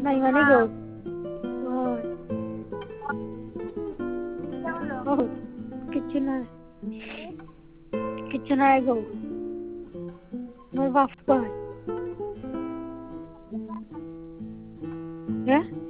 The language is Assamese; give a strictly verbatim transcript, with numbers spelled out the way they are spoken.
Mày go. Rồi. Oh, kitchen ơi. Kitchen ơi go. Nói vào phơi. Yeah?